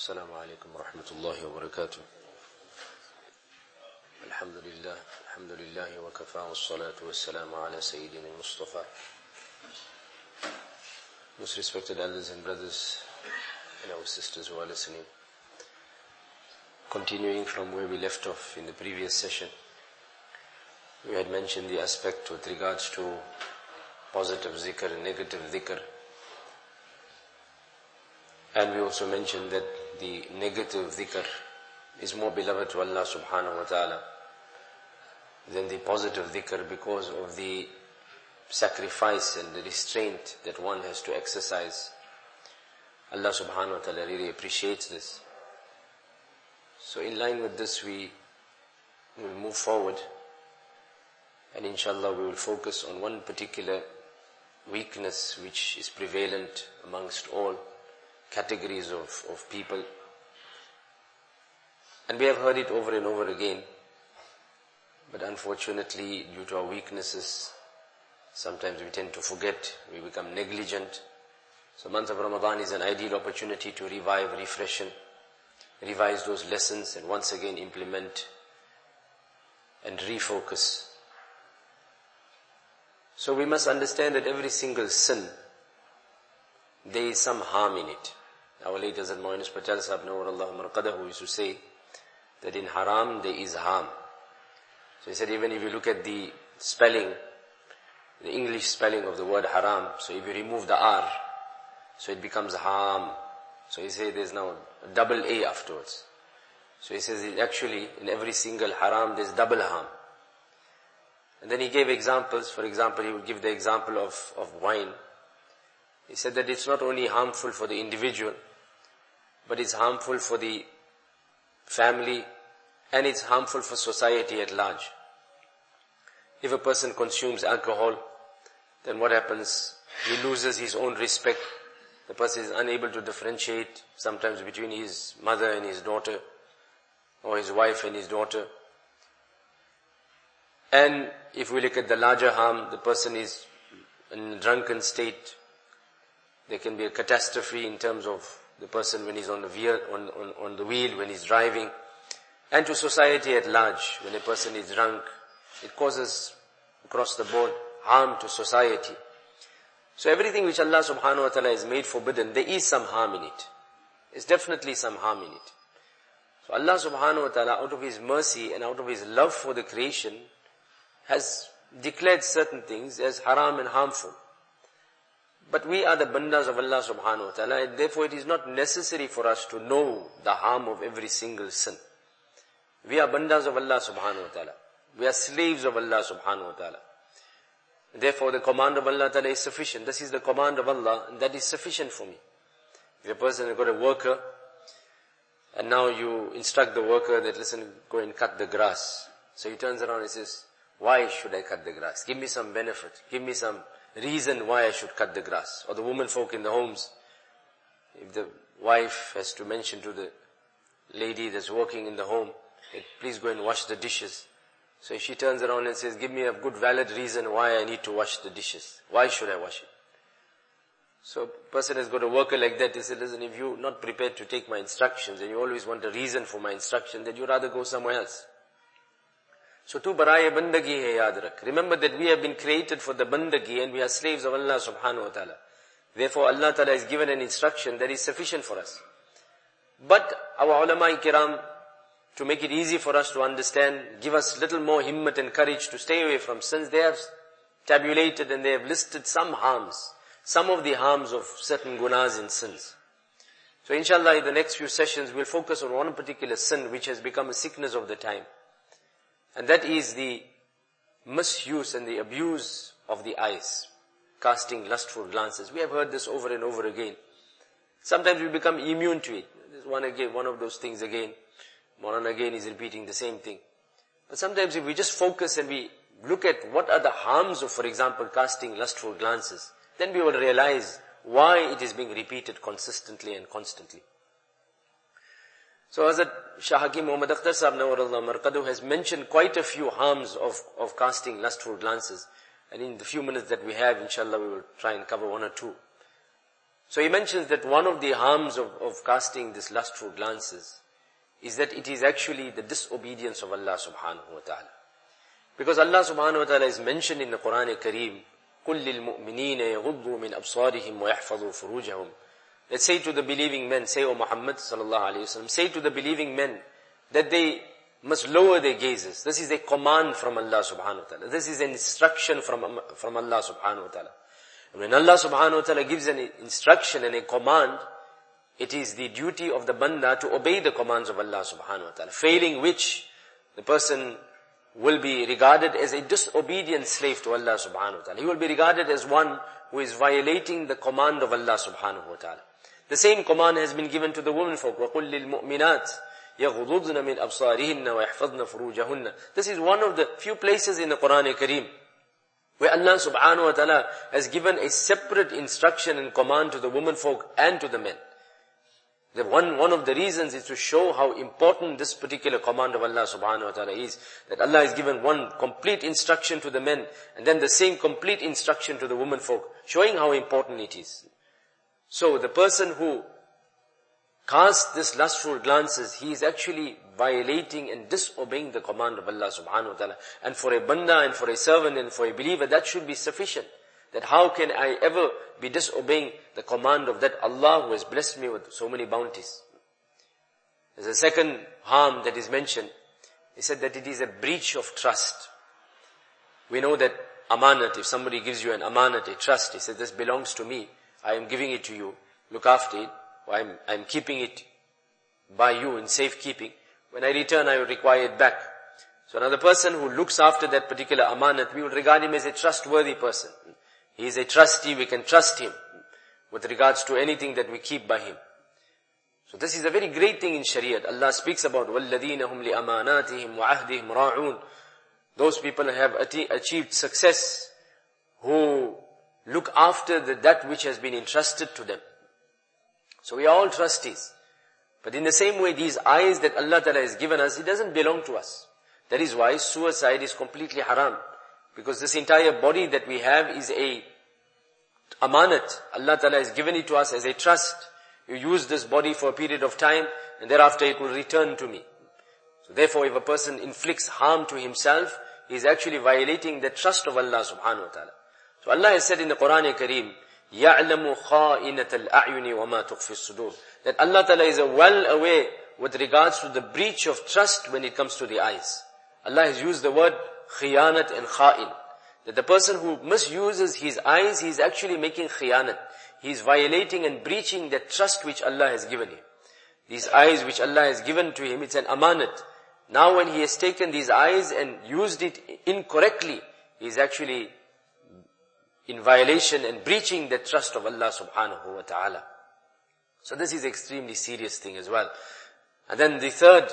السلام عليكم ورحمة الله وبركاته. الحمد لله وكفى والصلاة والسلام على سيدنا المصطفى. Most respected elders and brothers and our sisters who are listening, continuing from where we left off in the previous session, we had mentioned the aspect with regards to positive zikr and negative dhikr. And we also mentioned that the negative dhikr is more beloved to Allah subhanahu wa ta'ala than the positive dhikr because of the sacrifice and the restraint that one has to exercise. Allah subhanahu wa ta'ala really appreciates this. So in line with this we will move forward, and inshallah we will focus on one particular weakness which is prevalent amongst all categories of people. And we have heard it over and over again, but unfortunately due to our weaknesses, sometimes we tend to forget, we become negligent. So month of Ramadan is an ideal opportunity to revive, refreshen, revise those lessons and once again implement and refocus. So we must understand that every single sin, there is some harm in it. Our late Hazrat Moinus Patel Sahab Nawwarallahu Marqadahu used to say that in haram there is harm. So he said even if you look at the spelling, the English spelling of the word haram, so if you remove the R, so it becomes harm. So he said there's now a double A afterwards. So he says it actually in every single haram there's double harm. And then he gave examples. For example, he would give the example of wine. He said that it's not only harmful for the individual, but it's harmful for the family and it's harmful for society at large. If a person consumes alcohol, then what happens? He loses his own respect. The person is unable to differentiate sometimes between his mother and his daughter, or his wife and his daughter. And if we look at the larger harm, the person is in a drunken state. There can be a catastrophe in terms of the person when he's on the wheel, when he's driving. And to society at large, when a person is drunk, it causes across the board harm to society. So everything which Allah subhanahu wa ta'ala has made forbidden, there is some harm in it. There's definitely some harm in it. So Allah subhanahu wa ta'ala, out of His mercy and out of His love for the creation, has declared certain things as haram and harmful. But we are the bandas of Allah subhanahu wa ta'ala, and therefore it is not necessary for us to know the harm of every single sin. We are bandas of Allah subhanahu wa ta'ala. We are slaves of Allah subhanahu wa ta'ala. Therefore the command of Allah ta'ala is sufficient. This is the command of Allah, and that is sufficient for me. If a person has got a worker, and now you instruct the worker that, listen, go and cut the grass. So he turns around and says, why should I cut the grass? Give me some benefit. Give me some reason why I should cut the grass. Or the women folk in the homes, if the wife has to mention to the lady that's working in the home, that please go and wash the dishes. So if she turns around and says, give me a good valid reason why I need to wash the dishes. Why should I wash it? So a person has got a worker like that. He said, listen, if you're not prepared to take my instructions and you always want a reason for my instruction, then you'd rather go somewhere else. So tu baraye bandagi hai yaad rakh. Remember that we have been created for the bandagi and we are slaves of Allah subhanahu wa ta'ala. Therefore Allah ta'ala has given an instruction that is sufficient for us. But our ulama-i-kiram, to make it easy for us to understand, give us little more himmat and courage to stay away from sins, they have tabulated and they have listed some harms, some of the harms of certain gunas and sins. So inshallah in the next few sessions we'll focus on one particular sin which has become a sickness of the time. And that is the misuse and the abuse of the eyes, casting lustful glances. We have heard this over and over again. Sometimes we become immune to it. There's one of those things again. Maulana again is repeating the same thing. But sometimes if we just focus and we look at what are the harms of, for example, casting lustful glances, then we will realize why it is being repeated consistently and constantly. So Hazrat Shah Hakim Muhammad Akhtar Sahab Nawwarallahu Marqadahu has mentioned quite a few harms of casting lustful glances. And in the few minutes that we have, inshallah, we will try and cover one or two. So he mentions that one of the harms of casting this lustful glances is that it is actually the disobedience of Allah subhanahu wa ta'ala. Because Allah subhanahu wa ta'ala is mentioned in the Quran Kareem, قُلْ لِلْمُؤْمِنِينَ يَغُضُّوا مِنْ أَبْصَارِهِمْ وَيَحْفَظُوا فُرُوجَهُمْ. Let's say to the believing men, say, O Muhammad sallallahu alayhi wa sallam, say to the believing men that they must lower their gazes. This is a command from Allah subhanahu wa ta'ala. This is an instruction from Allah subhanahu wa ta'ala. And when Allah subhanahu wa ta'ala gives an instruction and a command, it is the duty of the banda to obey the commands of Allah subhanahu wa ta'ala. Failing which, the person will be regarded as a disobedient slave to Allah subhanahu wa ta'ala. He will be regarded as one who is violating the command of Allah subhanahu wa ta'ala. The same command has been given to the women folk. وَقُلْ لِلْمُؤْمِنَاتِ يَغُضُضْنَ مِنْ أَبْصَارِهِنَّ وَيَحْفَظْنَ فُرُوجَهُنَّ. This is one of the few places in the Quran Kareem where Allah subhanahu wa ta'ala has given a separate instruction and command to the women folk and to the men. One of the reasons is to show how important this particular command of Allah subhanahu wa ta'ala is. That Allah has given one complete instruction to the men and then the same complete instruction to the women folk, showing how important it is. So the person who casts this lustful glances, he is actually violating and disobeying the command of Allah subhanahu wa ta'ala. And for a banda and for a servant and for a believer, that should be sufficient. That how can I ever be disobeying the command of that Allah who has blessed me with so many bounties? There's a second harm that is mentioned. He said that it is a breach of trust. We know that amanat, if somebody gives you an amanat, a trust, he said this belongs to me, I am giving it to you, look after it, or I'm keeping it by you in safekeeping. When I return, I will require it back. So another person who looks after that particular amanat, we will regard him as a trustworthy person. He is a trustee, we can trust him with regards to anything that we keep by him. So this is a very great thing in Shariat. Allah speaks about وَالَّذِينَ هُمْ لِأَمَانَاتِهِمْ وَعَهْدِهِمْ رَاعُونَ. Those people have achieved success who look after that which has been entrusted to them. So we are all trustees. But in the same way, these eyes that Allah Ta'ala has given us, it doesn't belong to us. That is why suicide is completely haram. Because this entire body that we have is a amanat. Allah Ta'ala has given it to us as a trust. You use this body for a period of time and thereafter it will return to me. So therefore, if a person inflicts harm to himself, he is actually violating the trust of Allah subhanahu wa ta'ala. So Allah has said in the Quran Kareem, يَعْلَمُ خَائِنَةَ الْأَعْيُنِ وَمَا تُخْفِي الصُّدُورِ. That Allah Ta'ala is well aware with regards to the breach of trust when it comes to the eyes. Allah has used the word khiyanat and kha'in. That the person who misuses his eyes, he is actually making khiyanat. He is violating and breaching the trust which Allah has given him. These eyes which Allah has given to him, it's an amanat. Now when he has taken these eyes and used it incorrectly, he is actually in violation and breaching the trust of Allah subhanahu wa ta'ala. So this is extremely serious thing as well. And then the third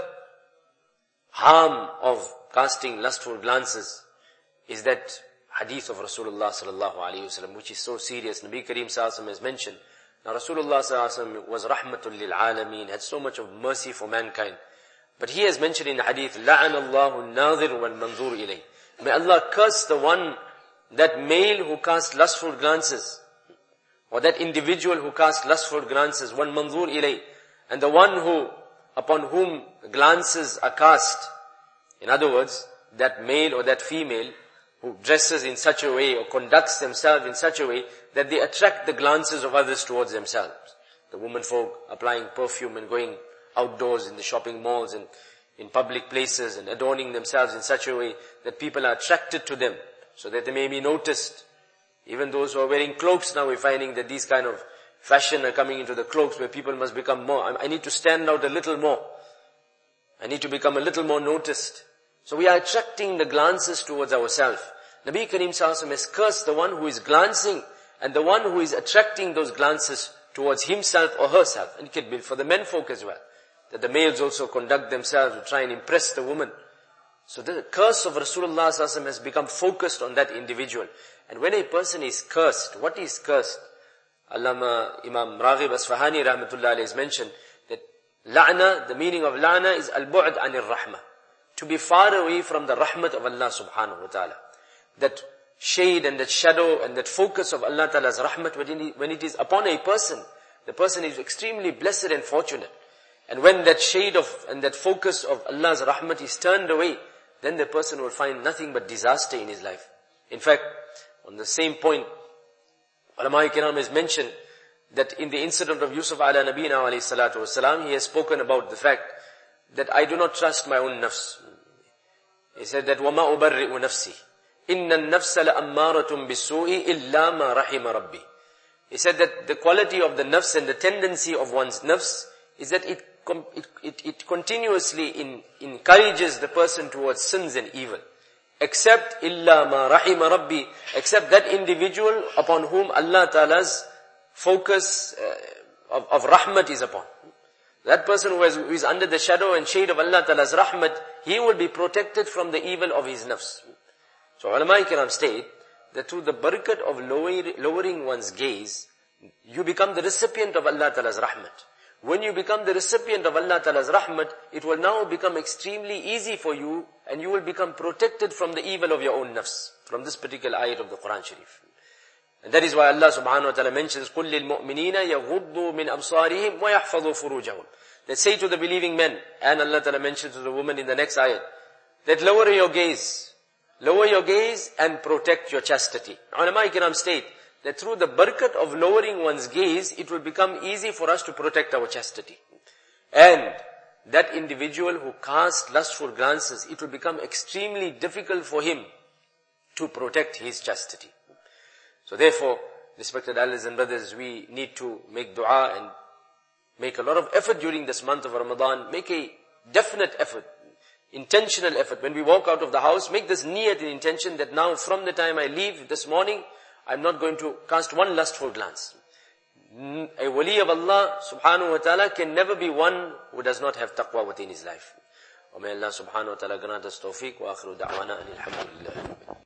harm of casting lustful glances is that hadith of Rasulullah sallallahu alayhi wasallam, which is so serious. Nabi Kareem sallallahu alayhi wasallam has mentioned. Now Rasulullah sallallahu alayhi wasallam was rahmatul lil alameen, had so much of mercy for mankind. But he has mentioned in the hadith, لَعَنَ اللَّهُ النَّاظِرُ وَالْمَنْظُورُ إِلَيْهِ. May Allah curse the one, that male who casts lustful glances, or that individual who casts lustful glances, one manzur ilay, and the one upon whom glances are cast. In other words, that male or that female who dresses in such a way or conducts themselves in such a way that they attract the glances of others towards themselves. The women folk applying perfume and going outdoors in the shopping malls and in public places and adorning themselves in such a way that people are attracted to them so that they may be noticed. Even those who are wearing cloaks now, we're finding that these kind of fashion are coming into the cloaks where people must become more. I need to stand out a little more. I need to become a little more noticed. So we are attracting the glances towards ourselves. Nabi Kareem Sallallahu Alaihi Wasallam has cursed the one who is glancing and the one who is attracting those glances towards himself or herself. And it can be for the men folk as well. That the males also conduct themselves to try and impress the woman. So the curse of Rasulullah Sallallahu Alaihi Wasallam has become focused on that individual. And when a person is cursed, what is cursed? Allama Imam Raghib Asfahani Rahmatullah Alayhi has mentioned that la'na, the meaning of la'na is al-bu'd anir rahmah. To be far away from the rahmat of Allah subhanahu wa ta'ala. That shade and that shadow and that focus of Allah ta'ala's rahmat when it is upon a person, the person is extremely blessed and fortunate. And when that shade of, and that focus of Allah's rahmat is turned away, then the person will find nothing but disaster in his life. In fact, on the same point, Ulama Kiram has mentioned that in the incident of Yusuf ala Nabina alayhi salatu wasalam, he has spoken about the fact that I do not trust my own nafs. He said that وَمَا أُبَرِّئُ نَفْسِي إِنَّ النَّفْسَ لَأَمَّارَةٌ بِالسُّوءِ إِلَّا مَا رَحِمَ رَبِّي. He said that the quality of the nafs and the tendency of one's nafs is that it continuously encourages the person towards sins and evil. Except إِلَّا مَا رَحِمَ رَبِّي, except that individual upon whom Allah Ta'ala's focus of rahmat is upon. That person who is under the shadow and shade of Allah Ta'ala's rahmat, he will be protected from the evil of his nafs. So ulama kiram state that through the barakat of lowering one's gaze, you become the recipient of Allah Ta'ala's rahmat. When you become the recipient of Allah Ta'ala's rahmat, it will now become extremely easy for you, and you will become protected from the evil of your own nafs, from this particular ayat of the Quran Sharif. And that is why Allah subhanahu wa ta'ala mentions, قُلْ لِلْمُؤْمِنِينَ يَغُضُّوا مِنْ أَبْصَارِهِمْ وَيَحْفَظُوا فُرُوجَهُمْ. Let's say to the believing men, and Allah ta'ala mentions to the woman in the next ayat, that lower your gaze and protect your chastity. Ulama kiram state that through the barakat of lowering one's gaze, it will become easy for us to protect our chastity. And that individual who casts lustful glances, it will become extremely difficult for him to protect his chastity. So therefore, respected elders and brothers, we need to make dua and make a lot of effort during this month of Ramadan. Make a definite effort, intentional effort. When we walk out of the house, make this niyat and intention that now from the time I leave this morning, I'm not going to cast one lustful glance. A wali of Allah subhanahu wa ta'ala can never be one who does not have taqwa within his life. Wa may Allah subhanahu wa ta'ala grant us tawfiq wa akhiru da'wana alhamdulillah.